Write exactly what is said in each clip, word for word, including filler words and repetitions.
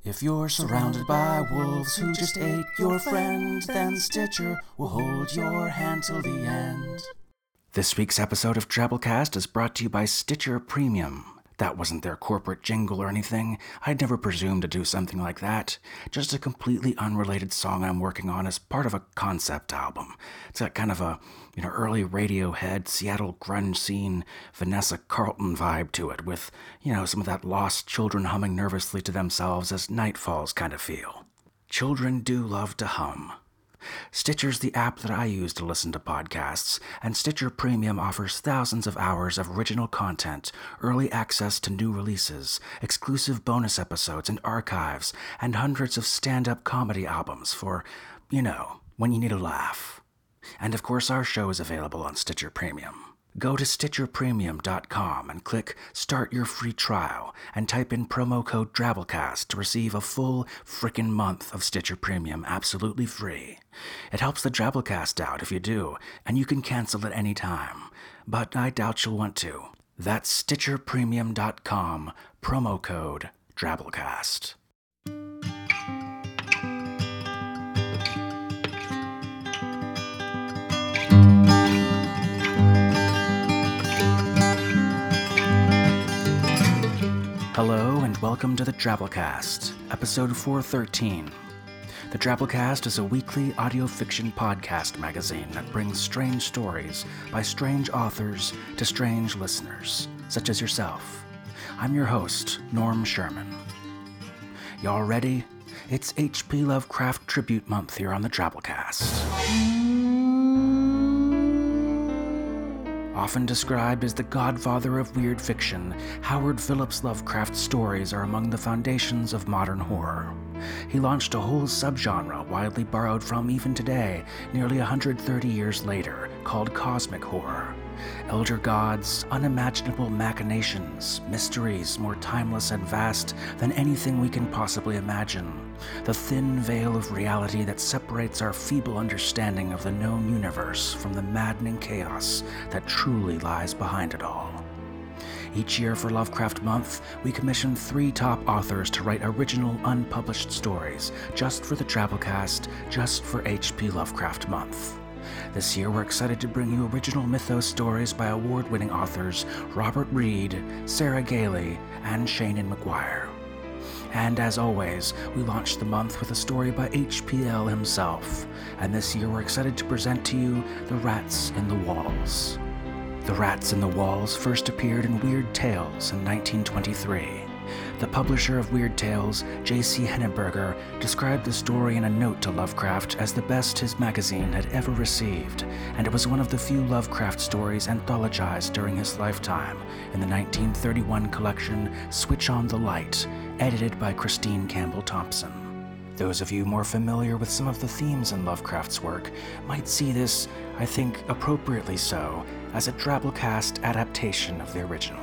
If you're surrounded by wolves who just ate your friend, then Stitcher will hold your hand till the end. This week's episode of Drabblecast is brought to you by Stitcher Premium. That wasn't their corporate jingle or anything. I'd never presumed to do something like that. Just a completely unrelated song I'm working on as part of a concept album. It's got kind of a, you know, early Radiohead, Seattle grunge scene, Vanessa Carlton vibe to it, with, you know, some of that lost children humming nervously to themselves as night falls kind of feel. Children do love to hum. Stitcher's the app that I use to listen to podcasts, and Stitcher Premium offers thousands of hours of original content, early access to new releases, exclusive bonus episodes and archives, and hundreds of stand-up comedy albums for, you know, when you need a laugh. And of course our show is available on Stitcher Premium. Go to stitcher premium dot com and click Start Your Free Trial and type in promo code Drabblecast to receive a full frickin' month of Stitcher Premium absolutely free. It helps the Drabblecast out if you do, and you can cancel at any time. But I doubt you'll want to. That's stitcher premium dot com, promo code Drabblecast. Hello and welcome to the Drabblecast, episode four thirteen. The Drabblecast is a weekly audio fiction podcast magazine that brings strange stories by strange authors to strange listeners, such as yourself. I'm your host, Norm Sherman. Y'all ready? It's H P Lovecraft Tribute Month here on the Drabblecast. Often described as the godfather of weird fiction, Howard Phillips Lovecraft's stories are among the foundations of modern horror. He launched a whole subgenre widely borrowed from even today, nearly one hundred thirty years later, called cosmic horror. Elder gods, unimaginable machinations, mysteries more timeless and vast than anything we can possibly imagine. The thin veil of reality that separates our feeble understanding of the known universe from the maddening chaos that truly lies behind it all. Each year for Lovecraft Month, we commission three top authors to write original, unpublished stories, just for the Drabblecast, just for H P Lovecraft Month. This year, we're excited to bring you original mythos stories by award-winning authors Robert Reed, Sarah Gailey, and Shannon McGuire. And as always, we launch the month with a story by H P L himself, and this year we're excited to present to you The Rats in the Walls. The Rats in the Walls first appeared in Weird Tales in nineteen twenty-three. The publisher of Weird Tales, J C Henneberger, described the story in a note to Lovecraft as the best his magazine had ever received, and it was one of the few Lovecraft stories anthologized during his lifetime in the nineteen thirty-one collection Switch on the Light, edited by Christine Campbell Thompson. Those of you more familiar with some of the themes in Lovecraft's work might see this, I think appropriately so, as a Drabblecast adaptation of the original.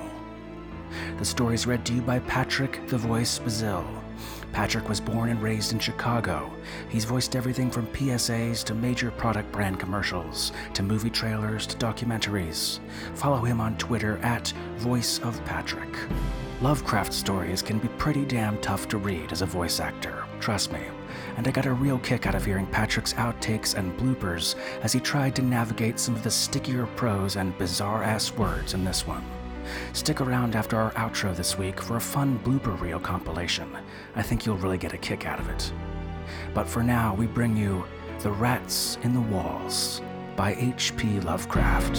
The story is read to you by Patrick the Voice Bazille. Patrick was born and raised in Chicago. He's voiced everything from P S As to major product brand commercials, to movie trailers to documentaries. Follow him on Twitter at Voice of Patrick. Lovecraft stories can be pretty damn tough to read as a voice actor, trust me. And I got a real kick out of hearing Patrick's outtakes and bloopers as he tried to navigate some of the stickier prose and bizarre-ass words in this one. Stick around after our outro this week for a fun blooper reel compilation. I think you'll really get a kick out of it. But for now, we bring you The Rats in the Walls by H P Lovecraft.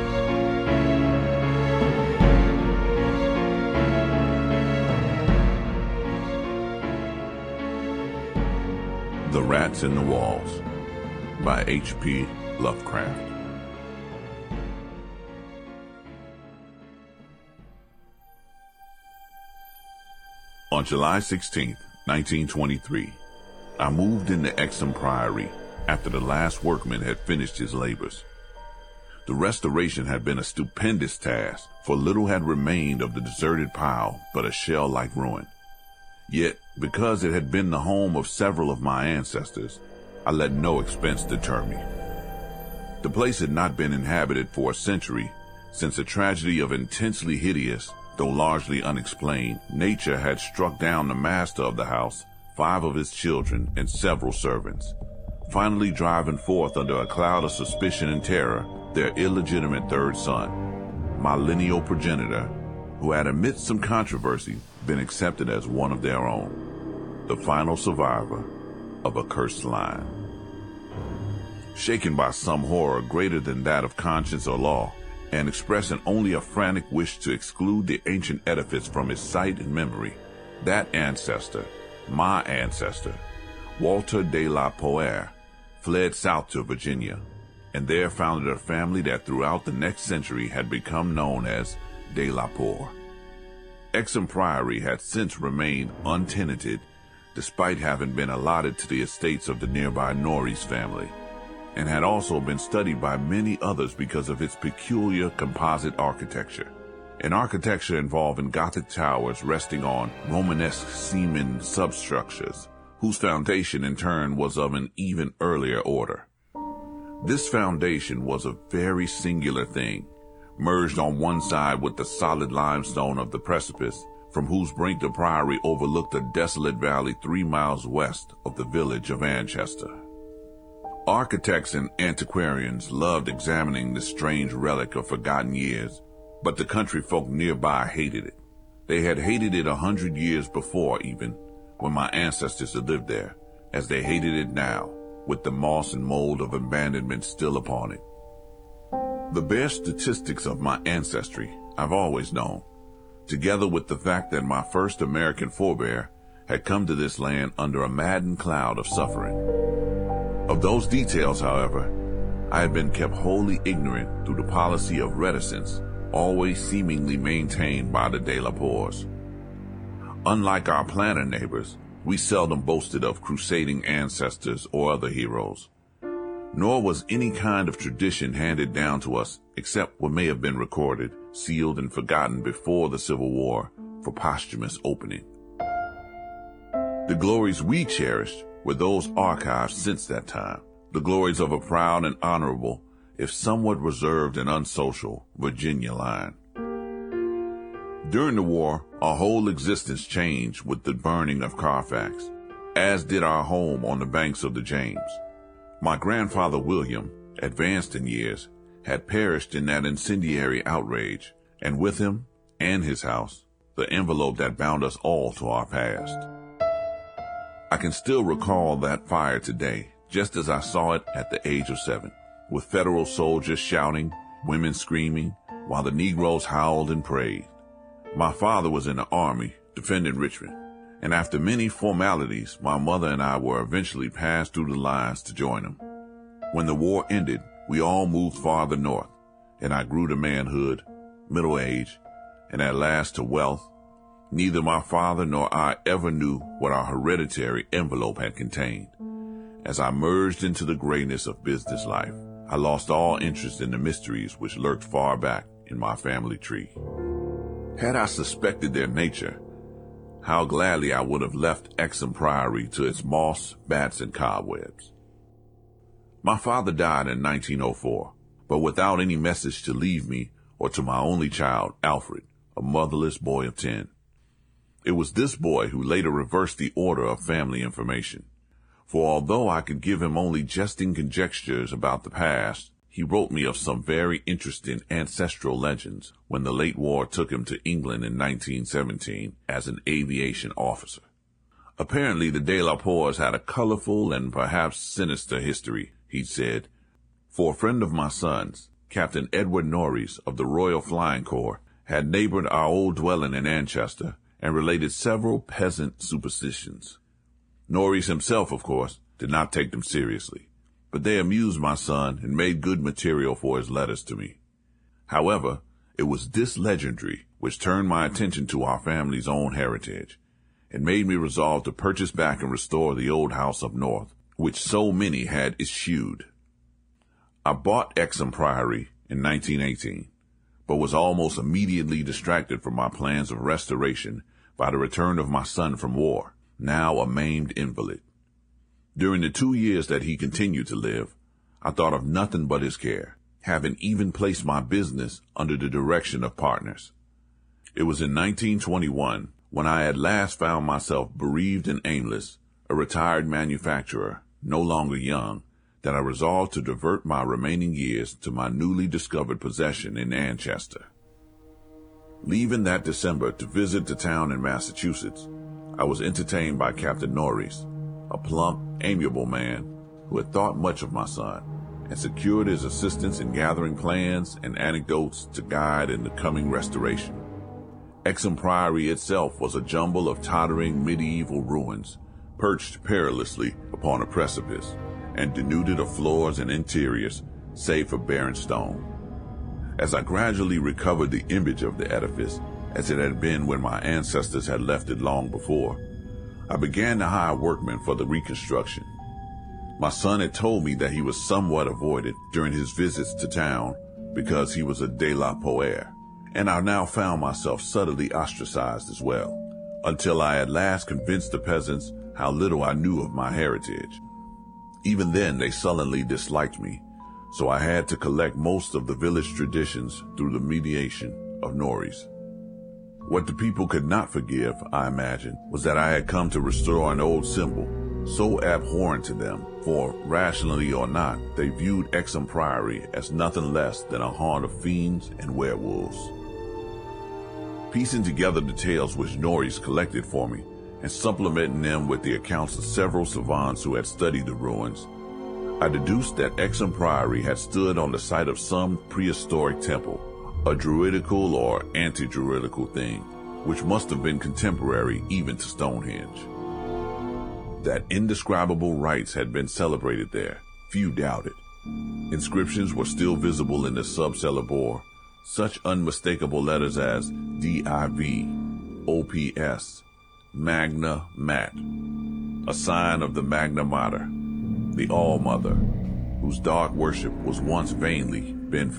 The Rats in the Walls by H P Lovecraft. On July sixteenth, nineteen twenty-three, I moved into Exham Priory after the last workman had finished his labors. The restoration had been a stupendous task, for little had remained of the deserted pile but a shell-like ruin. Yet, because it had been the home of several of my ancestors, I let no expense deter me. The place had not been inhabited for a century since a tragedy of intensely hideous, Though largely unexplained, nature had struck down the master of the house, five of his children, and several servants, finally driving forth under a cloud of suspicion and terror their illegitimate third son, my lineal progenitor, who had amidst some controversy been accepted as one of their own, the final survivor of a cursed line. Shaken by some horror greater than that of conscience or law, and expressing only a frantic wish to exclude the ancient edifice from his sight and memory, that ancestor, my ancestor, Walter de la Poer, fled south to Virginia, and there founded a family that throughout the next century had become known as de la Poer. Exham Priory had since remained untenanted, despite having been allotted to the estates of the nearby Norris family, and had also been studied by many others because of its peculiar composite architecture, an architecture involving Gothic towers resting on Romanesque Seaman substructures, whose foundation in turn was of an even earlier order. This foundation was a very singular thing, merged on one side with the solid limestone of the precipice, from whose brink the priory overlooked a desolate valley three miles west of the village of Anchester. Architects and antiquarians loved examining this strange relic of forgotten years, but the country folk nearby hated it. They had hated it a hundred years before even, when my ancestors had lived there, as they hated it now, with the moss and mold of abandonment still upon it. The bare statistics of my ancestry I've always known, together with the fact that my first American forebear had come to this land under a maddened cloud of suffering. Of those details, however, I had been kept wholly ignorant through the policy of reticence, always seemingly maintained by the de la Poers. Unlike our planter neighbors, we seldom boasted of crusading ancestors or other heroes, nor was any kind of tradition handed down to us except what may have been recorded, sealed, and forgotten before the Civil War for posthumous opening. The glories we cherished were those archived since that time, the glories of a proud and honorable, if somewhat reserved and unsocial, Virginia line. During the war, our whole existence changed with the burning of Carfax, as did our home on the banks of the James. My grandfather William, advanced in years, had perished in that incendiary outrage, and with him, and his house, the envelope that bound us all to our past. I can still recall that fire today, just as I saw it at the age of seven, with Federal soldiers shouting, women screaming, while the Negroes howled and prayed. My father was in the Army, defending Richmond, and after many formalities, my mother and I were eventually passed through the lines to join him. When the war ended, we all moved farther north, and I grew to manhood, middle age, and at last to wealth. Neither my father nor I ever knew what our hereditary envelope had contained. As I merged into the grayness of business life, I lost all interest in the mysteries which lurked far back in my family tree. Had I suspected their nature, how gladly I would have left Exham Priory to its moss, bats, and cobwebs. My father died in nineteen oh four, but without any message to leave me or to my only child, Alfred, a motherless boy of ten. It was this boy who later reversed the order of family information, for although I could give him only jesting conjectures about the past, he wrote me of some very interesting ancestral legends when the late war took him to England in nineteen seventeen as an aviation officer. Apparently the de la Poers had a colorful and perhaps sinister history, he said, for a friend of my son's, Captain Edward Norris of the Royal Flying Corps, had neighbored our old dwelling in Anchester and related several peasant superstitions. Norris himself, of course, did not take them seriously, but they amused my son and made good material for his letters to me. However, it was this legendary which turned my attention to our family's own heritage, and made me resolve to purchase back and restore the old house up north, which so many had eschewed. I bought Exham Priory in nineteen eighteen, but was almost immediately distracted from my plans of restoration by the return of my son from war, now a maimed invalid. During the two years that he continued to live, I thought of nothing but his care, having even placed my business under the direction of partners. It was in nineteen twenty-one, when I at last found myself bereaved and aimless, a retired manufacturer, no longer young, that I resolved to divert my remaining years to my newly discovered possession in Anchester. Leaving that December to visit the town in Massachusetts, I was entertained by Captain Norris, a plump, amiable man who had thought much of my son and secured his assistance in gathering plans and anecdotes to guide in the coming restoration. Exham Priory itself was a jumble of tottering medieval ruins, perched perilously upon a precipice, and denuded of floors and interiors, save for barren stone. As I gradually recovered the image of the edifice, as it had been when my ancestors had left it long before, I began to hire workmen for the reconstruction. My son had told me that he was somewhat avoided during his visits to town because he was a de la Poer, and I now found myself subtly ostracized as well, until I at last convinced the peasants how little I knew of my heritage. Even then, they sullenly disliked me, so I had to collect most of the village traditions through the mediation of Norris. What the people could not forgive, I imagine, was that I had come to restore an old symbol, so abhorrent to them, for, rationally or not, they viewed Exham Priory as nothing less than a haunt of fiends and werewolves. Piecing together the tales which Norris collected for me, and supplementing them with the accounts of several savants who had studied the ruins, I deduced that Exham Priory had stood on the site of some prehistoric temple, a druidical or anti-druidical thing, which must have been contemporary even to Stonehenge. That indescribable rites had been celebrated there, few doubted. Inscriptions were still visible in the subcellar bore, such unmistakable letters as D I V, O P S, Magna Mat, a sign of the Magna Mater, the All-Mother, whose dark worship was once vainly been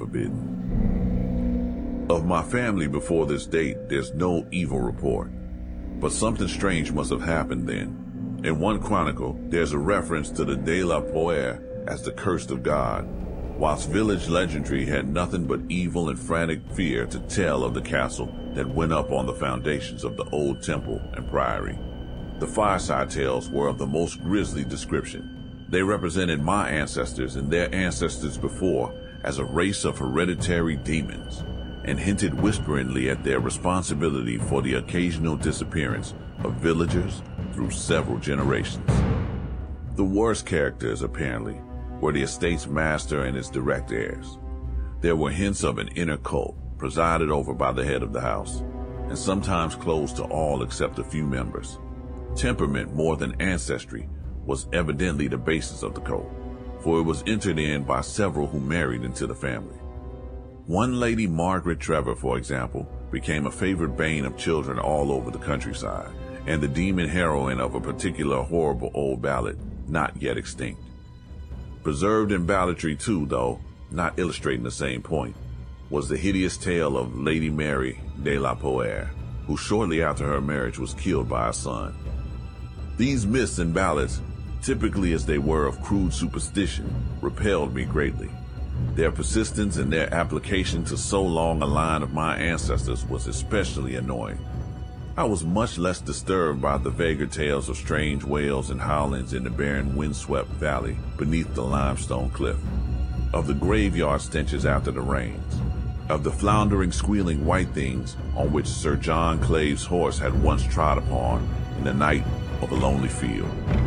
forbidden. Of my family before this date, there's no evil report, but something strange must have happened then. In one chronicle, there's a reference to the De La Poer as the cursed of God, whilst village legendary had nothing but evil and frantic fear to tell of the castle that went up on the foundations of the old temple and priory. The fireside tales were of the most grisly description. They represented my ancestors and their ancestors before as a race of hereditary demons, and hinted whisperingly at their responsibility for the occasional disappearance of villagers through several generations. The worst characters, apparently, were the estate's master and his direct heirs. There were hints of an inner cult, presided over by the head of the house, and sometimes closed to all except a few members. Temperament more than ancestry was evidently the basis of the cult, for it was entered in by several who married into the family. One Lady Margaret Trevor, for example, became a favorite bane of children all over the countryside, and the demon heroine of a particular horrible old ballad, not yet extinct. Preserved in balladry too, though not illustrating the same point, was the hideous tale of Lady Mary de la Poer, who shortly after her marriage was killed by a son. These myths and ballads, typically as they were of crude superstition, repelled me greatly. Their persistence and their application to so long a line of my ancestors was especially annoying. I was much less disturbed by the vaguer tales of strange wails and howlings in the barren windswept valley beneath the limestone cliff, of the graveyard stenches after the rains, of the floundering, squealing white things on which Sir John Clave's horse had once trod upon in the night of a lonely field.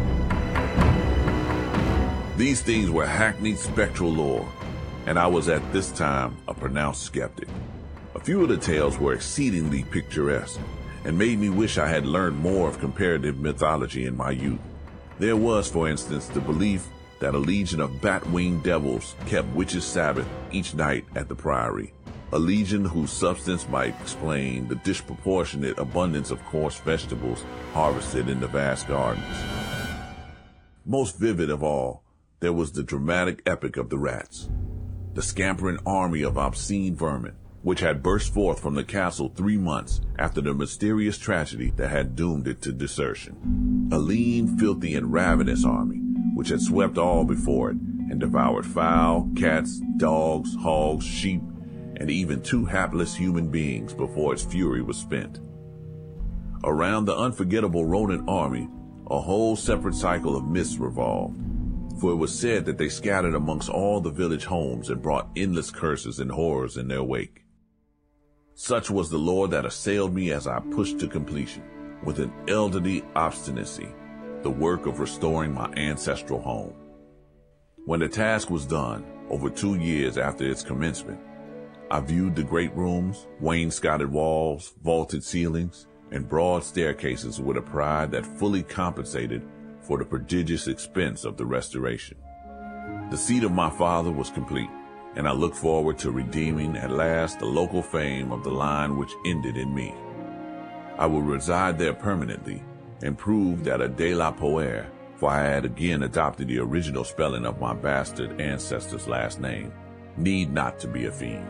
These things were hackneyed spectral lore, and I was at this time a pronounced skeptic. A few of the tales were exceedingly picturesque, and made me wish I had learned more of comparative mythology in my youth. There was, for instance, the belief that a legion of bat-winged devils kept witches' Sabbath each night at the priory, a legion whose substance might explain the disproportionate abundance of coarse vegetables harvested in the vast gardens. Most vivid of all, there was the dramatic epic of the rats, the scampering army of obscene vermin, which had burst forth from the castle three months after the mysterious tragedy that had doomed it to desertion. A lean, filthy, and ravenous army, which had swept all before it and devoured fowl, cats, dogs, hogs, sheep, and even two hapless human beings before its fury was spent. Around the unforgettable rodent army, a whole separate cycle of myths revolved, for it was said that they scattered amongst all the village homes and brought endless curses and horrors in their wake. Such was the lore that assailed me as I pushed to completion, with an elderly obstinacy, the work of restoring my ancestral home. When the task was done, over two years after its commencement, I viewed the great rooms, wainscoted walls, vaulted ceilings, and broad staircases with a pride that fully compensated for the prodigious expense of the restoration. The seat of my father was complete, and I looked forward to redeeming at last the local fame of the line which ended in me. I would reside there permanently and prove that a de la Poer, for I had again adopted the original spelling of my bastard ancestor's last name, need not to be a fiend.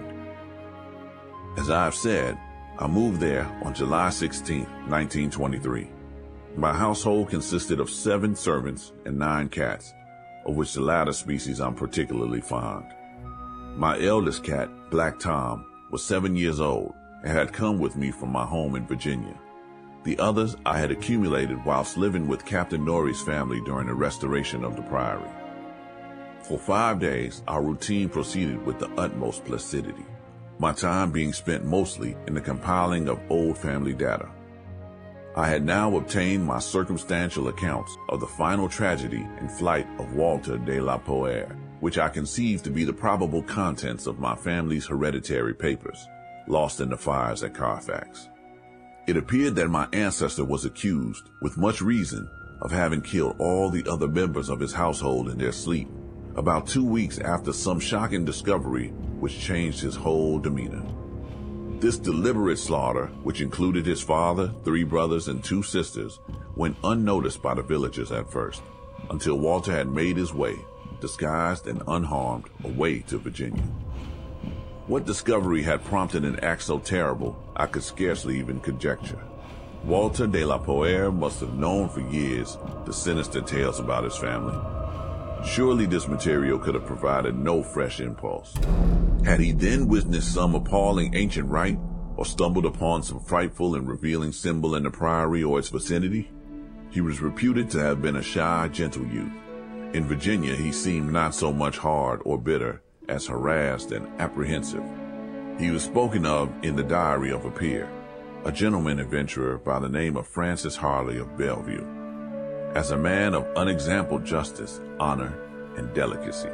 As I have said, I moved there on July sixteenth, nineteen twenty-three. My household consisted of seven servants and nine cats, of which the latter species I'm particularly fond. My eldest cat, Black Tom, was seven years old and had come with me from my home in Virginia. The others I had accumulated whilst living with Captain Norrie's family during the restoration of the priory. For five days, our routine proceeded with the utmost placidity, my time being spent mostly in the compiling of old family data. I had now obtained my circumstantial accounts of the final tragedy and flight of Walter de la Poer, which I conceived to be the probable contents of my family's hereditary papers, lost in the fires at Carfax. It appeared that my ancestor was accused, with much reason, of having killed all the other members of his household in their sleep, about two weeks after some shocking discovery which changed his whole demeanor. This deliberate slaughter, which included his father, three brothers, and two sisters, went unnoticed by the villagers at first, until Walter had made his way, disguised and unharmed, away to Virginia. What discovery had prompted an act so terrible, I could scarcely even conjecture. Walter de la Poer must have known for years the sinister tales about his family. Surely this material could have provided no fresh impulse. Had he then witnessed some appalling ancient rite, or stumbled upon some frightful and revealing symbol in the priory or its vicinity? He was reputed to have been a shy, gentle youth. In Virginia, he seemed not so much hard or bitter as harassed and apprehensive. He was spoken of in the diary of a peer, a gentleman adventurer by the name of Francis Harley of Bellevue, as a man of unexampled justice, honor, and delicacy.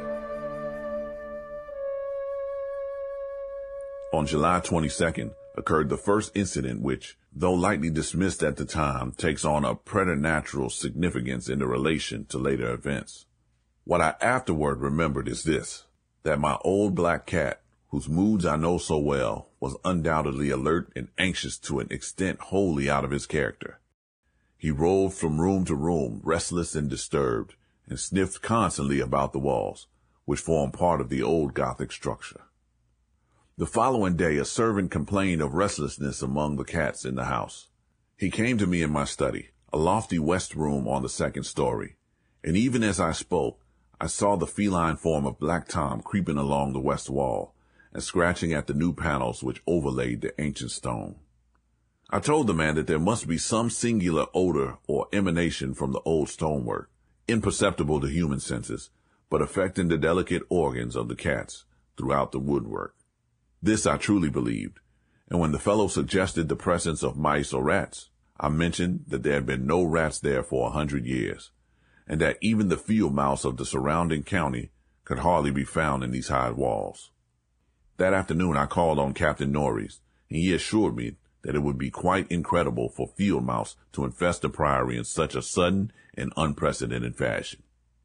On July twenty-second occurred the first incident which, though lightly dismissed at the time, takes on a preternatural significance in the relation to later events. What I afterward remembered is this, that my old black cat, whose moods I know so well, was undoubtedly alert and anxious to an extent wholly out of his character. He roved from room to room, restless and disturbed, and sniffed constantly about the walls, which formed part of the old Gothic structure. The following day, a servant complained of restlessness among the cats in the house. He came to me in my study, a lofty west room on the second story, and even as I spoke, I saw the feline form of Black Tom creeping along the west wall and scratching at the new panels which overlaid the ancient stone. I told the man that there must be some singular odor or emanation from the old stonework, imperceptible to human senses, but affecting the delicate organs of the cats throughout the woodwork. This I truly believed, and when the fellow suggested the presence of mice or rats, I mentioned that there had been no rats there for a hundred years, and that even the field mouse of the surrounding county could hardly be found in these high walls. That afternoon I called on Captain Norries, and he assured me that it would be quite incredible for field mouse to infest the priory in such a sudden and unprecedented fashion.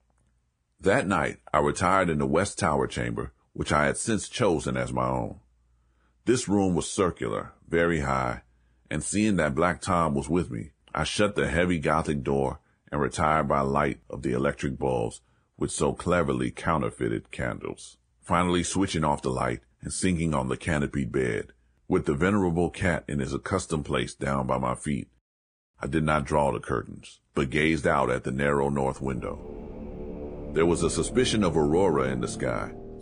That night I retired in the west tower chamber, which I had since chosen as my own. This room was circular, very high, and seeing that Black Tom was with me, I shut the heavy Gothic door and retired by light of the electric bulbs with so cleverly counterfeited candles, finally switching off the light and sinking on the canopied bed, with the venerable cat in his accustomed place down by my feet. I did not draw the curtains, but gazed out at the narrow north window. There was a suspicion of aurora in the sky,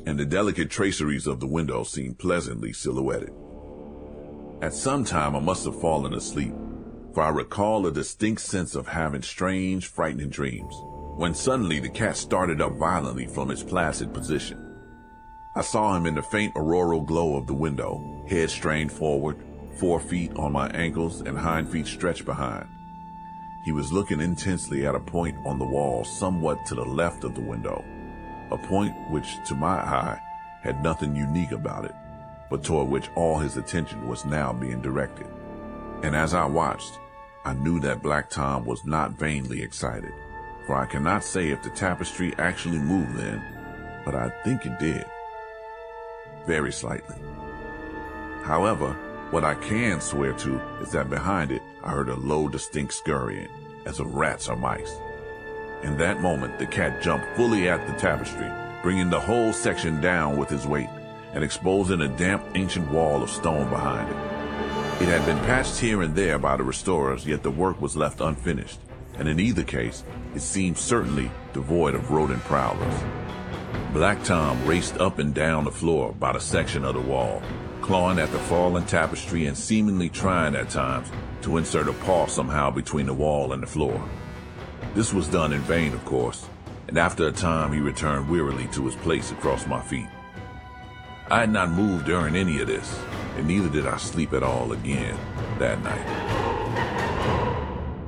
and the delicate traceries of the window seemed pleasantly silhouetted. At some time I must have fallen asleep, for I recall a distinct sense of having strange, frightening dreams, when suddenly the cat started up violently from its placid position. I saw him in the faint auroral glow of the window, head strained forward, four feet on my ankles and hind feet stretched behind. He was looking intensely at a point on the wall somewhat to the left of the window, a point which, to my eye, had nothing unique about it, but toward which all his attention was now being directed. And as I watched, I knew that Black Tom was not vainly excited, for I cannot say if the tapestry actually moved then, but I think it did. Very slightly. However, what I can swear to is that behind it I heard a low, distinct scurrying, as of rats or mice. In that moment, the cat jumped fully at the tapestry, bringing the whole section down with his weight, and exposing a damp, ancient wall of stone behind it. It had been patched here and there by the restorers, yet the work was left unfinished, and in either case, it seemed certainly devoid of rodent prowlers. Black Tom raced up and down the floor by the section of the wall, clawing at the fallen tapestry and seemingly trying at times to insert a paw somehow between the wall and the floor. This was done in vain, of course, and after a time he returned wearily to his place across my feet. I had not moved during any of this, and neither did I sleep at all again that night.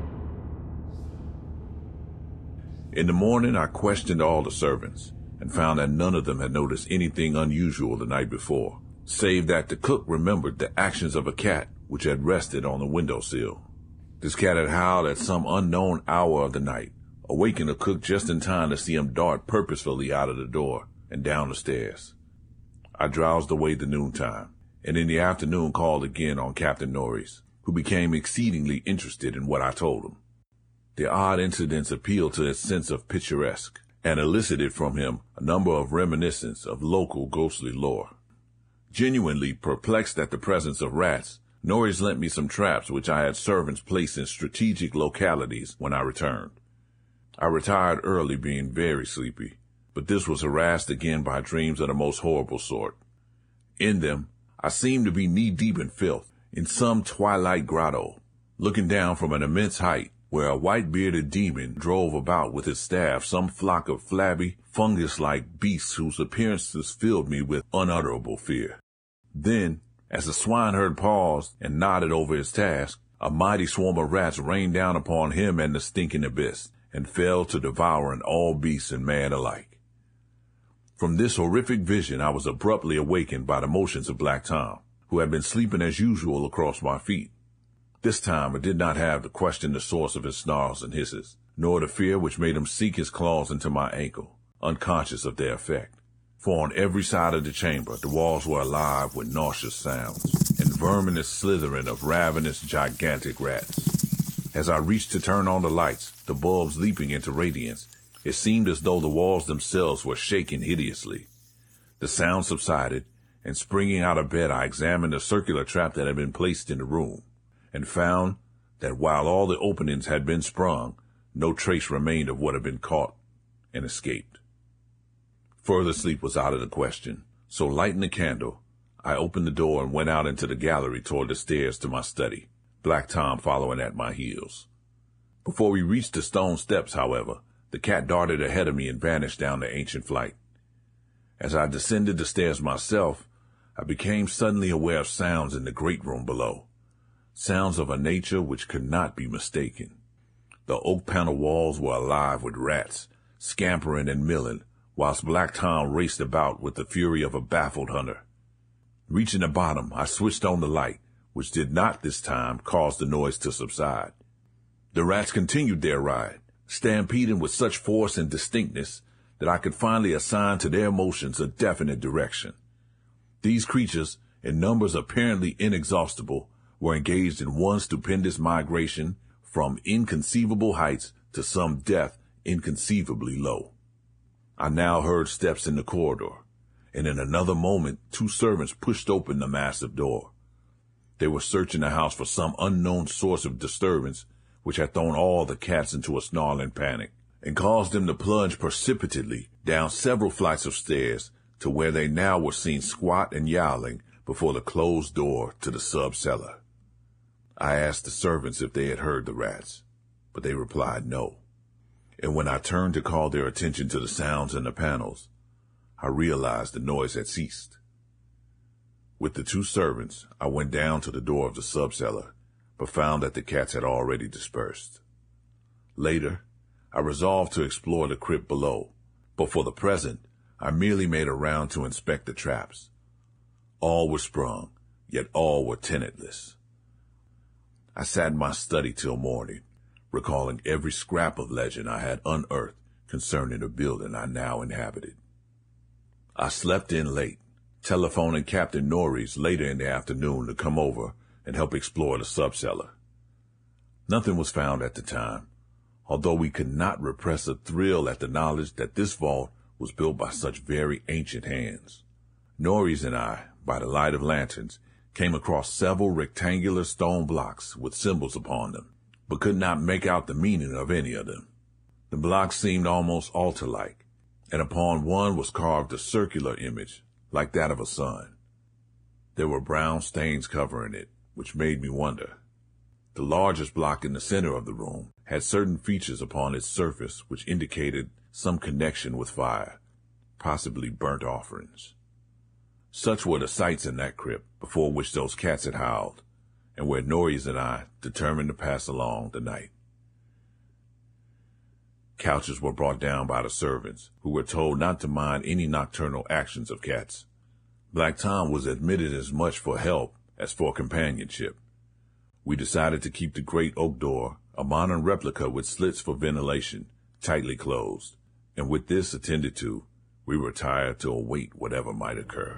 In the morning, I questioned all the servants, and found that none of them had noticed anything unusual the night before, save that the cook remembered the actions of a cat which had rested on the windowsill. This cat had howled at some unknown hour of the night, awaking the cook just in time to see him dart purposefully out of the door and down the stairs. I drowsed away the noontime, and in the afternoon called again on Captain Norris, who became exceedingly interested in what I told him. The odd incidents appealed to his sense of picturesque, and elicited from him a number of reminiscences of local ghostly lore. Genuinely perplexed at the presence of rats, Norris lent me some traps which I had servants place in strategic localities when I returned. I retired early, being very sleepy, but this was harassed again by dreams of the most horrible sort. In them, I seemed to be knee-deep in filth, in some twilight grotto, looking down from an immense height, where a white-bearded demon drove about with his staff some flock of flabby, fungus-like beasts whose appearances filled me with unutterable fear. Then, as the swineherd paused and nodded over his task, a mighty swarm of rats rained down upon him and the stinking abyss, and fell to devouring all beasts and man alike. From this horrific vision I was abruptly awakened by the motions of Black Tom, who had been sleeping as usual across my feet. This time I did not have to question the source of his snarls and hisses, nor the fear which made him sink his claws into my ankle, unconscious of their effect. For on every side of the chamber the walls were alive with nauseous sounds, and verminous slithering of ravenous, gigantic rats. As I reached to turn on the lights, the bulbs leaping into radiance, it seemed as though the walls themselves were shaking hideously. The sound subsided, and springing out of bed I examined the circular trap that had been placed in the room, and found that while all the openings had been sprung, no trace remained of what had been caught and escaped. Further sleep was out of the question, so lighting a candle, I opened the door and went out into the gallery toward the stairs to my study, Black Tom following at my heels. Before we reached the stone steps, however, the cat darted ahead of me and vanished down the ancient flight. As I descended the stairs myself, I became suddenly aware of sounds in the great room below. Sounds of a nature which could not be mistaken. The oak-paneled walls were alive with rats, scampering and milling, whilst Black Tom raced about with the fury of a baffled hunter. Reaching the bottom, I switched on the light, which did not this time cause the noise to subside. The rats continued their ride, stampeding with such force and distinctness that I could finally assign to their motions a definite direction. These creatures, in numbers apparently inexhaustible, were engaged in one stupendous migration from inconceivable heights to some depth inconceivably low. I now heard steps in the corridor, and in another moment two servants pushed open the massive door. They were searching the house for some unknown source of disturbance which had thrown all the cats into a snarling panic, and caused them to plunge precipitately down several flights of stairs to where they now were seen squat and yowling before the closed door to the sub-cellar. I asked the servants if they had heard the rats, but they replied no. And when I turned to call their attention to the sounds in the panels, I realized the noise had ceased. With the two servants, I went down to the door of the sub-cellar, but found that the cats had already dispersed. Later, I resolved to explore the crypt below, but for the present, I merely made a round to inspect the traps. All were sprung, yet all were tenantless. I sat in my study till morning, recalling every scrap of legend I had unearthed concerning the building I now inhabited. I slept in late, telephoning Captain Norris later in the afternoon to come over and help explore the sub-cellar. Nothing was found at the time, although we could not repress a thrill at the knowledge that this vault was built by such very ancient hands. Norris and I, by the light of lanterns, came across several rectangular stone blocks with symbols upon them, but could not make out the meaning of any of them. The blocks seemed almost altar-like, and upon one was carved a circular image like that of a sun. There were brown stains covering it, which made me wonder. The largest block in the center of the room had certain features upon its surface which indicated some connection with fire, possibly burnt offerings. Such were the sights in that crypt before which those cats had howled, and where Norris and I determined to pass along the night. Couches were brought down by the servants, who were told not to mind any nocturnal actions of cats. Black Tom was admitted as much for help as for companionship. We decided to keep the great oak door, a modern replica with slits for ventilation, tightly closed, and with this attended to, we retired to await whatever might occur.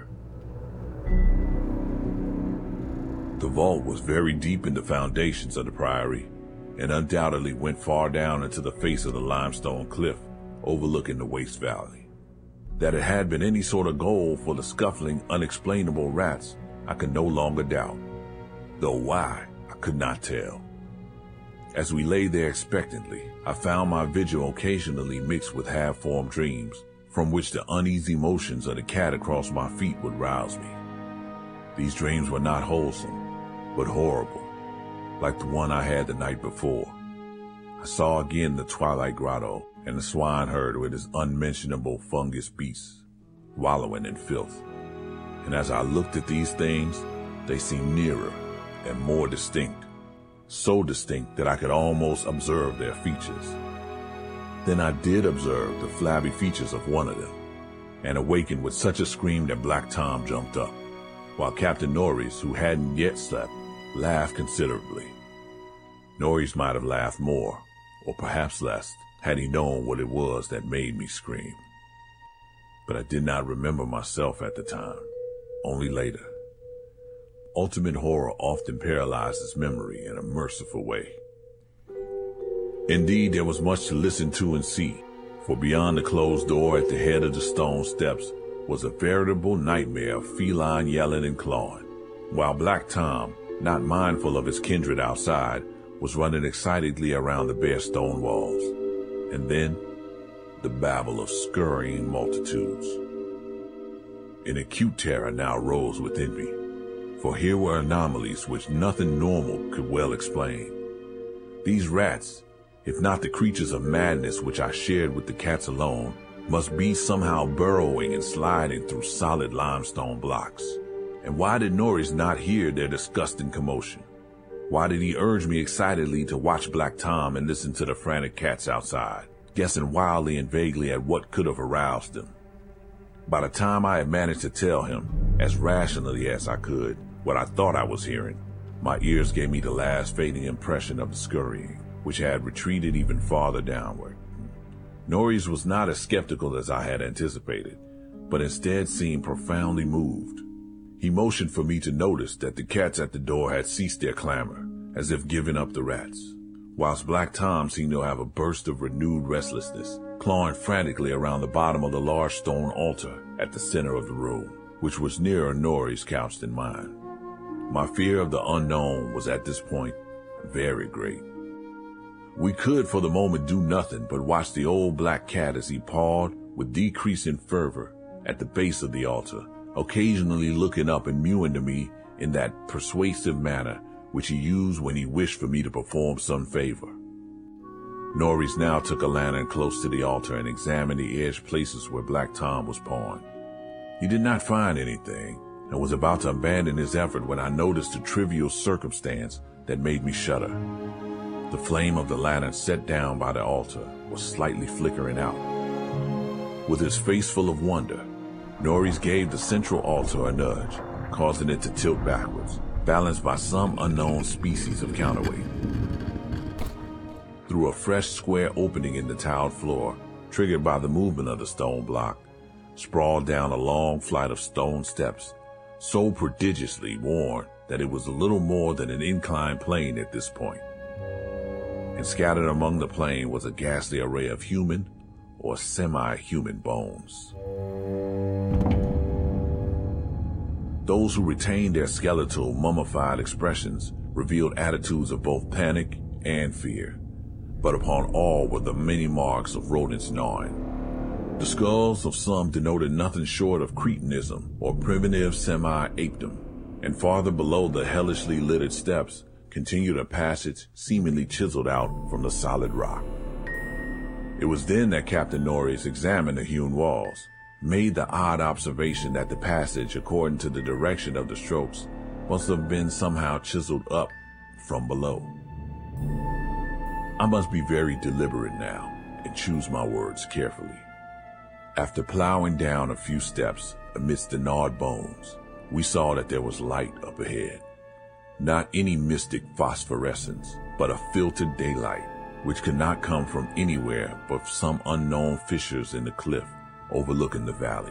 The vault was very deep in the foundations of the priory, and undoubtedly went far down into the face of the limestone cliff overlooking the Waste Valley. That it had been any sort of goal for the scuffling, unexplainable rats, I could no longer doubt, though why, I could not tell. As we lay there expectantly, I found my vigil occasionally mixed with half-formed dreams, from which the uneasy motions of the cat across my feet would rouse me. These dreams were not wholesome, but horrible, like the one I had the night before. I saw again the twilight grotto and the swineherd with his unmentionable fungus beasts, wallowing in filth. And as I looked at these things, they seemed nearer and more distinct, so distinct that I could almost observe their features. Then I did observe the flabby features of one of them, and awakened with such a scream that Black Tom jumped up, while Captain Norris, who hadn't yet slept, laughed considerably. Norris might have laughed more, or perhaps less, had he known what it was that made me scream. But I did not remember myself at the time, only later. Ultimate horror often paralyzes memory in a merciful way. Indeed, there was much to listen to and see, for beyond the closed door at the head of the stone steps was a veritable nightmare of feline yelling and clawing, while Black Tom, not mindful of his kindred outside, was running excitedly around the bare stone walls. And then, the babble of scurrying multitudes. An acute terror now rose within me, for here were anomalies which nothing normal could well explain. These rats, if not the creatures of madness which I shared with the cats alone, must be somehow burrowing and sliding through solid limestone blocks. And why did Norris not hear their disgusting commotion? Why did he urge me excitedly to watch Black Tom and listen to the frantic cats outside, guessing wildly and vaguely at what could have aroused them? By the time I had managed to tell him, as rationally as I could, what I thought I was hearing, my ears gave me the last fading impression of the scurrying, which had retreated even farther downward. Norris was not as skeptical as I had anticipated, but instead seemed profoundly moved. He motioned for me to notice that the cats at the door had ceased their clamor, as if giving up the rats, whilst Black Tom seemed to have a burst of renewed restlessness, clawing frantically around the bottom of the large stone altar at the center of the room, which was nearer Norris' couch than mine. My fear of the unknown was at this point very great. We could for the moment do nothing but watch the old black cat as he pawed with decreasing fervor at the base of the altar, occasionally looking up and mewing to me in that persuasive manner which he used when he wished for me to perform some favor. Norris now took a lantern close to the altar and examined the edge places where Black Tom was pawing. He did not find anything and was about to abandon his effort when I noticed a trivial circumstance that made me shudder. The flame of the lantern set down by the altar was slightly flickering out. With his face full of wonder, Norris gave the central altar a nudge, causing it to tilt backwards, balanced by some unknown species of counterweight. Through a fresh square opening in the tiled floor, triggered by the movement of the stone block, sprawled down a long flight of stone steps, so prodigiously worn that it was a little more than an inclined plane at this point. And scattered among the plain was a ghastly array of human or semi-human bones. Those who retained their skeletal, mummified expressions revealed attitudes of both panic and fear, but upon all were the many marks of rodents gnawing. The skulls of some denoted nothing short of cretinism or primitive semi-apedom, and farther below the hellishly littered steps continued a passage seemingly chiseled out from the solid rock. It was then that Captain Norris examined the hewn walls, made the odd observation that the passage, according to the direction of the strokes, must have been somehow chiseled up from below. I must be very deliberate now and choose my words carefully. After plowing down a few steps amidst the gnawed bones, we saw that there was light up ahead. Not any mystic phosphorescence, but a filtered daylight, which could not come from anywhere but some unknown fissures in the cliff overlooking the valley.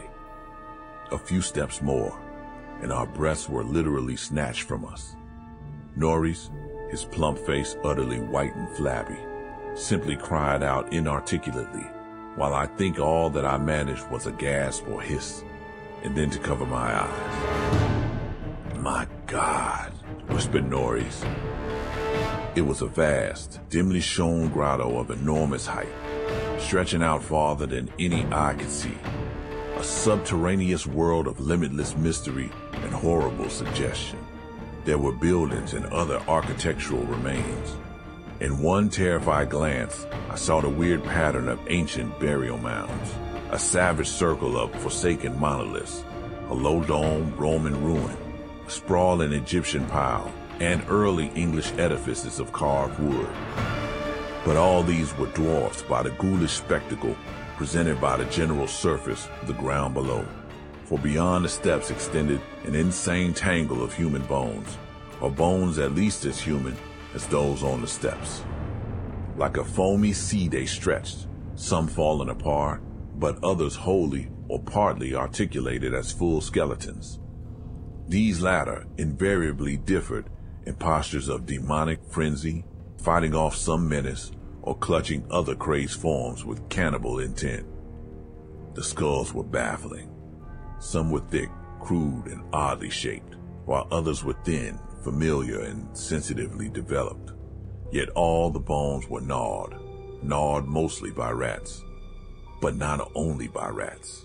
A few steps more, and our breaths were literally snatched from us. Norris, his plump face utterly white and flabby, simply cried out inarticulately, while I think all that I managed was a gasp or hiss, and then to cover my eyes. "My God," whispered Norris. It was a vast, dimly shown grotto of enormous height, stretching out farther than any eye could see, a subterraneous world of limitless mystery and horrible suggestion. There were buildings and other architectural remains. In one terrified glance, I saw the weird pattern of ancient burial mounds, a savage circle of forsaken monoliths, a low-domed Roman ruin, a sprawling Egyptian pile, and early English edifices of carved wood. But all these were dwarfed by the ghoulish spectacle presented by the general surface of the ground below, for beyond the steps extended an insane tangle of human bones, or bones at least as human as those on the steps. Like a foamy sea they stretched, some falling apart, but others wholly or partly articulated as full skeletons. These latter invariably differed in postures of demonic frenzy, fighting off some menace, or clutching other crazed forms with cannibal intent. The skulls were baffling. Some were thick, crude, and oddly shaped, while others were thin, familiar, and sensitively developed. Yet all the bones were gnawed, gnawed mostly by rats, but not only by rats.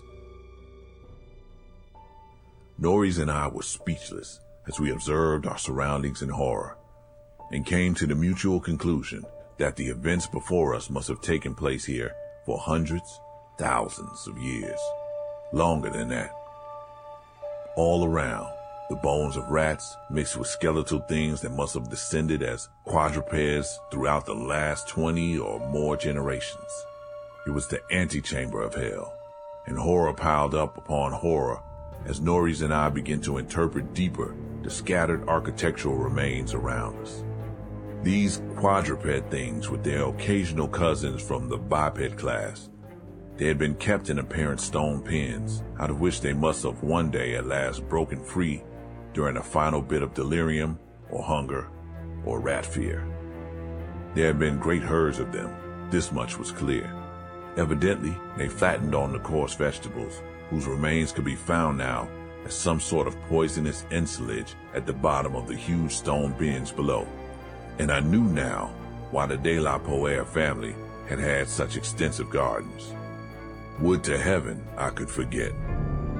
Norris and I were speechless as we observed our surroundings in horror, and came to the mutual conclusion that the events before us must have taken place here for hundreds, thousands of years, longer than that. All around, the bones of rats mixed with skeletal things that must have descended as quadrupeds throughout the last twenty or more generations. It was the antechamber of hell, and horror piled up upon horror as Norris and I began to interpret deeper the scattered architectural remains around us. These quadruped things with their occasional cousins from the biped class, they had been kept in apparent stone pens, out of which they must have one day at last broken free during a final bit of delirium or hunger or rat fear. There had been great herds of them, this much was clear. Evidently, they fattened on the coarse vegetables, whose remains could be found now as some sort of poisonous ensilage at the bottom of the huge stone bins below. And I knew now why the De La Poer family had had such extensive gardens. Would to heaven I could forget.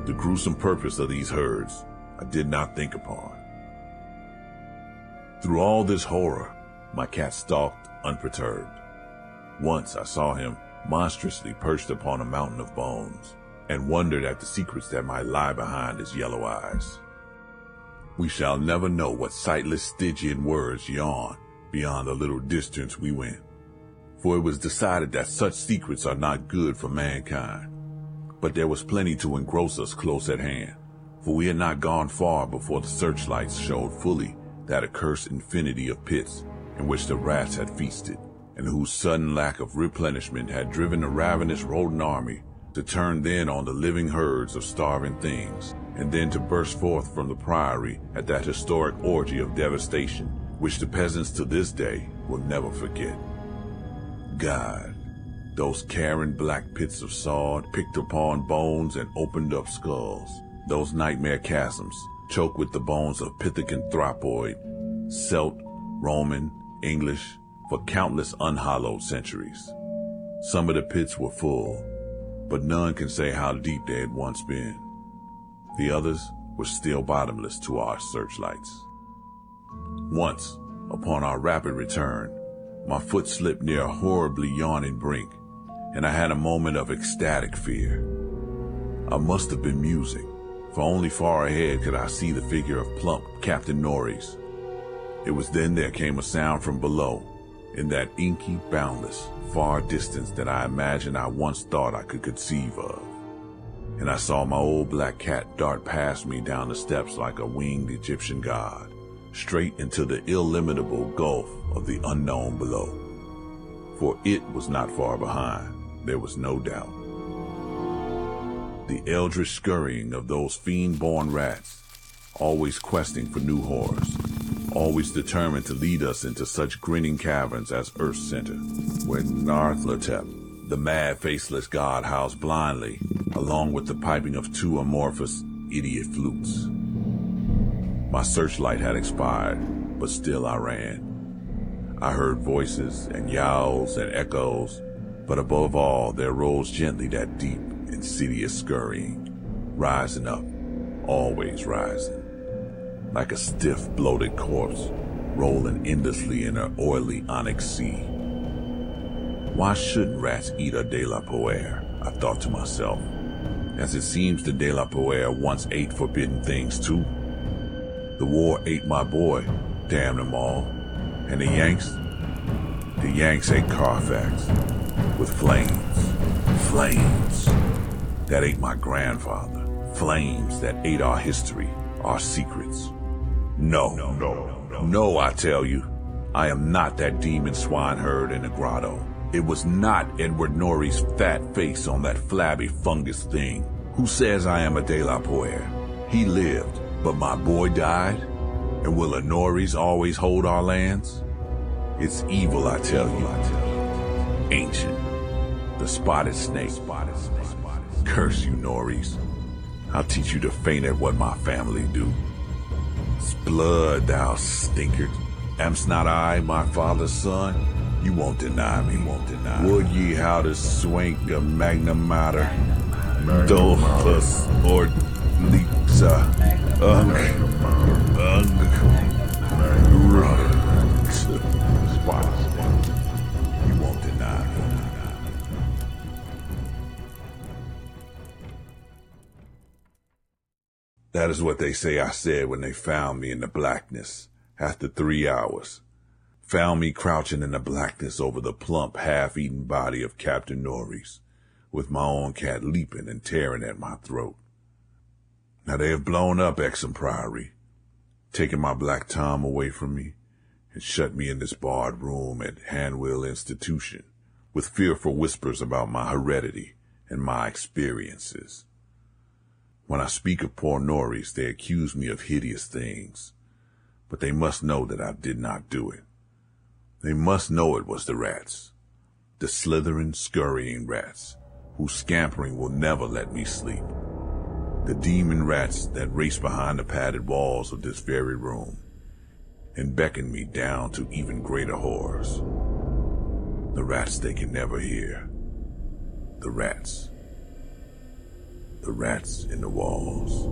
The gruesome purpose of these herds I did not think upon. Through all this horror, my cat stalked unperturbed. Once I saw him monstrously perched upon a mountain of bones, and wondered at the secrets that might lie behind his yellow eyes. We shall never know what sightless Stygian words yawn beyond the little distance we went, for it was decided that such secrets are not good for mankind. But there was plenty to engross us close at hand, for we had not gone far before the searchlights showed fully that accursed infinity of pits in which the rats had feasted, and whose sudden lack of replenishment had driven the ravenous rodent army to turn then on the living herds of starving things, and then to burst forth from the priory at that historic orgy of devastation which the peasants to this day will never forget. God, those carrion black pits of sod picked upon bones and opened up skulls, those nightmare chasms choked with the bones of Pithecanthropoid, Celt, Roman, English, for countless unhallowed centuries. Some of the pits were full, but none can say how deep they had once been. The others were still bottomless to our searchlights. Once, upon our rapid return, my foot slipped near a horribly yawning brink, and I had a moment of ecstatic fear. I must have been musing, for only far ahead could I see the figure of plump Captain Norris. It was then there came a sound from below, in that inky, boundless, far distance that I imagined I once thought I could conceive of. And I saw my old black cat dart past me down the steps like a winged Egyptian god, straight into the illimitable gulf of the unknown below. For it was not far behind, there was no doubt. The eldritch scurrying of those fiend-born rats, always questing for new horrors, always determined to lead us into such grinning caverns as Earth's center, where Nyarlathotep, the mad faceless god, housed blindly, along with the piping of two amorphous idiot flutes. My searchlight had expired, but still I ran. I heard voices and yowls and echoes, but above all there rose gently that deep, insidious scurrying, rising up, always rising, like a stiff, bloated corpse, rolling endlessly in an oily onyx sea. Why shouldn't rats eat a de la Poere? I thought to myself, as it seems the de la Poere once ate forbidden things too. The war ate my boy, damn them all, and the Yanks, the Yanks ate Carfax, with flames, flames, that ate my grandfather, flames that ate our history, our secrets. No, no, no, no, I tell you, I am not that demon swineherd in the grotto. It was not Edward Norris' fat face on that flabby fungus thing. Who says I am a de la Poere? He lived, but my boy died? And will a Norris always hold our lands? It's evil, I tell you. Ancient. The spotted snake. Curse you, Norris. I'll teach you to faint at what my family do. Blood, thou stinkard. Am's not I, my father's son? You won't deny me, won't deny. Would ye how to swank a magna mater, dolphus or lixa, ugh, ugh, you won't deny me. That is what they say I said when they found me in the blackness after three hours. Found me crouching in the blackness over the plump, half-eaten body of Captain Norris, with my own cat leaping and tearing at my throat. Now they have blown up Exham Priory, taken my black Tom away from me, and shut me in this barred room at Hanwell Institution, with fearful whispers about my heredity and my experiences. When I speak of poor Norris, they accuse me of hideous things, but they must know that I did not do it. They must know it was the rats, the slithering, scurrying rats, whose scampering will never let me sleep. The demon rats that race behind the padded walls of this very room and beckon me down to even greater horrors. The rats they can never hear. The rats. The Rats in the Walls.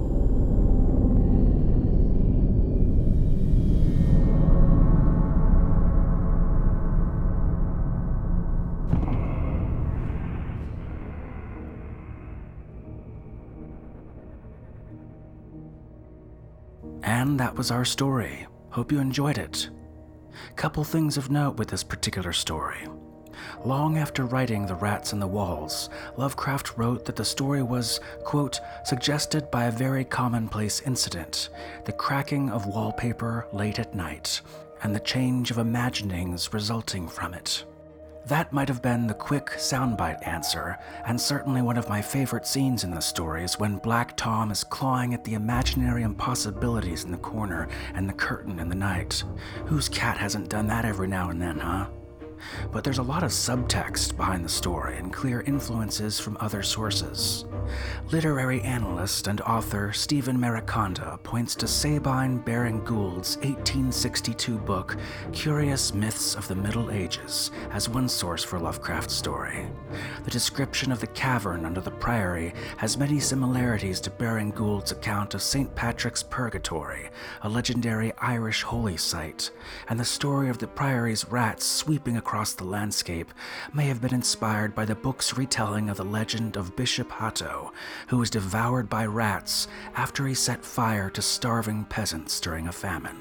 And that was our story. Hope you enjoyed it. Couple things of note with this particular story. Long after writing The Rats in the Walls, Lovecraft wrote that the story was, quote, suggested by a very commonplace incident, the cracking of wallpaper late at night, and the change of imaginings resulting from it. That might have been the quick soundbite answer, and certainly one of my favorite scenes in the story is when Black Tom is clawing at the imaginary impossibilities in the corner and the curtain in the night. Whose cat hasn't done that every now and then, huh? But there's a lot of subtext behind the story and clear influences from other sources. Literary analyst and author Stephen Mariconda points to Sabine Baring Gould's eighteen sixty-two book, Curious Myths of the Middle Ages, as one source for Lovecraft's story. The description of the cavern under the priory has many similarities to Baring Gould's account of Saint Patrick's Purgatory, a legendary Irish holy site, and the story of the priory's rats sweeping across across the landscape may have been inspired by the book's retelling of the legend of Bishop Hatto, who was devoured by rats after he set fire to starving peasants during a famine.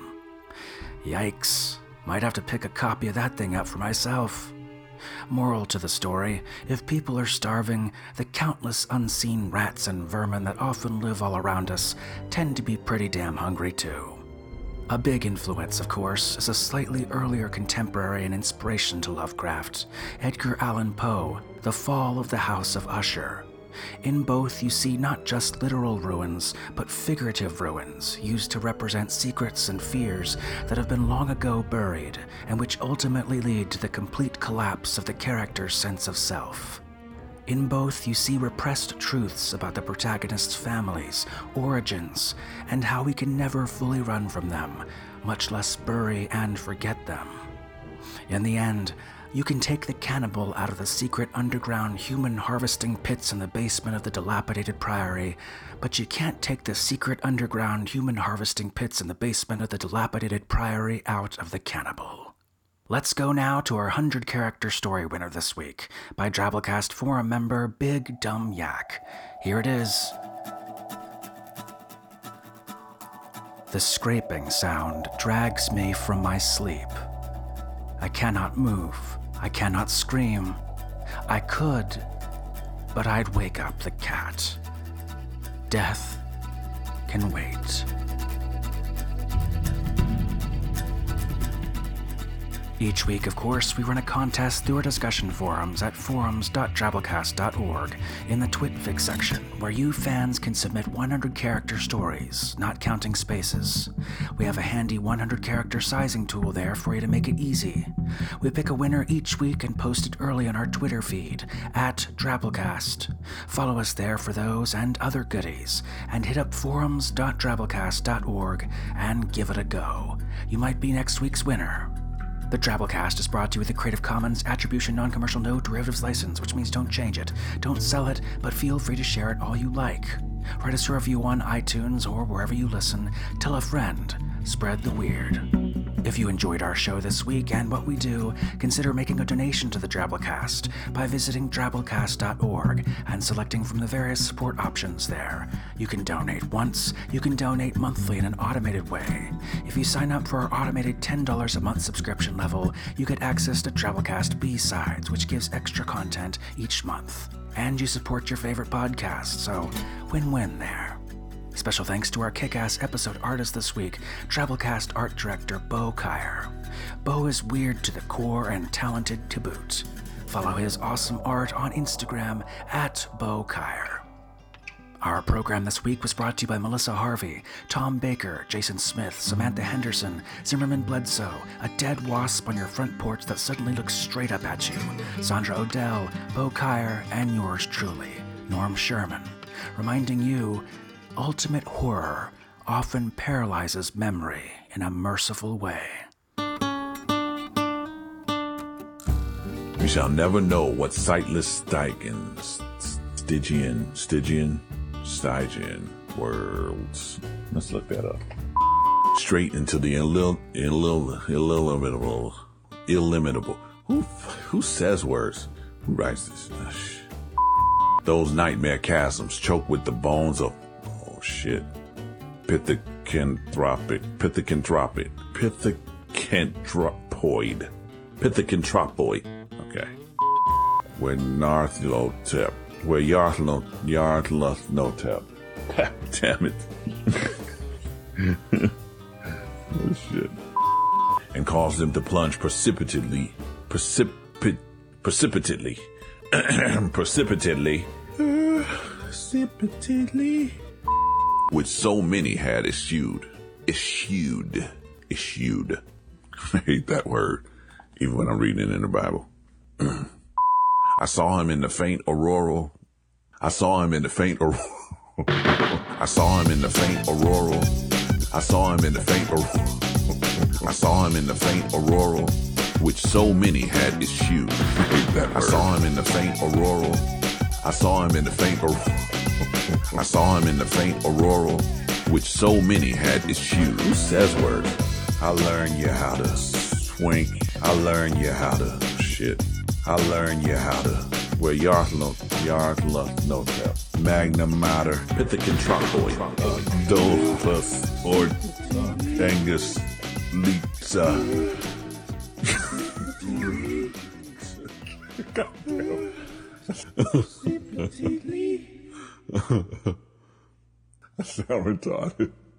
Yikes, might have to pick a copy of that thing up for myself. Moral to the story, if people are starving, the countless unseen rats and vermin that often live all around us tend to be pretty damn hungry too. A big influence, of course, is a slightly earlier contemporary and inspiration to Lovecraft, Edgar Allan Poe, The Fall of the House of Usher. In both, you see not just literal ruins, but figurative ruins used to represent secrets and fears that have been long ago buried, and which ultimately lead to the complete collapse of the character's sense of self. In both, you see repressed truths about the protagonist's families, origins, and how we can never fully run from them, much less bury and forget them. In the end, you can take the cannibal out of the secret underground human harvesting pits in the basement of the dilapidated priory, but you can't take the secret underground human harvesting pits in the basement of the dilapidated priory out of the cannibal. Let's go now to our one hundred character story winner this week, by Drabblecast forum member Big Dumb Yak. Here it is. The scraping sound drags me from my sleep. I cannot move. I cannot scream. I could, but I'd wake up the cat. Death can wait. Each week, of course, we run a contest through our discussion forums at forums dot drabblecast dot org in the TwitFic section, where you fans can submit one hundred character stories, not counting spaces. We have a handy one hundred character sizing tool there for you to make it easy. We pick a winner each week and post it early on our Twitter feed, at Drabblecast. Follow us there for those and other goodies, and hit up forums dot drabblecast dot org and give it a go. You might be next week's winner. The Drabblecast is brought to you with a Creative Commons Attribution Non-Commercial No Derivatives License, which means don't change it, don't sell it, but feel free to share it all you like. Write us a review on iTunes or wherever you listen. Tell a friend. Spread the weird. If you enjoyed our show this week and what we do, consider making a donation to the Drabblecast by visiting drabblecast dot org and selecting from the various support options there. You can donate once, you can donate monthly in an automated way. If you sign up for our automated ten dollars a month subscription level, you get access to Drabblecast B-Sides, which gives extra content each month. And you support your favorite podcast, so win-win there. Special thanks to our kick-ass episode artist this week, Drabblecast art director Bo Kyer. Bo is weird to the core and talented to boot. Follow his awesome art on Instagram at Bo Kyer. Our program this week was brought to you by Melissa Harvey, Tom Baker, Jason Smith, Samantha Henderson, Zimmerman Bledsoe, a dead wasp on your front porch that suddenly looks straight up at you, Sandra Odell, Bo Kyer, and yours truly, Norm Sherman, reminding you, ultimate horror often paralyzes memory in a merciful way. We shall never know what sightless Stygian, Stygian, Stygian, Stygian worlds. Let's look that up. Straight into the illil, illil, illimitable, illimitable. Who, who says words? Who writes this? Those nightmare chasms choked with the bones of, oh shit, Pithecanthropic, Pithecanthropic, Pithecanthropoid, Pithecanthropoid. Okay. Where Nyarlathotep, where Nyarlathotep. Damn it. Oh shit. And caused them to plunge precipitately, precipit, precipitately, precipitately, precipitately, which so many had eschewed, eschewed, eschewed. I hate that word, even when I'm reading it in the Bible. I saw him in the faint auroral. I saw him in the faint auroral. I saw him in the faint auroral. I saw him in the faint auroral. I saw him in the faint auroral, which so many had eschewed. I saw him in the faint auroral. I saw him in the faint auroral. I saw him in the faint auroral, which so many had eschewed. Who says words? I learned you how to swink. I learned you how to shit. I learned you how to where Nyarlathotep, Magna Mater, Pithecanthropoid, Dolphus, or Angus, Lisa. I sound retarded.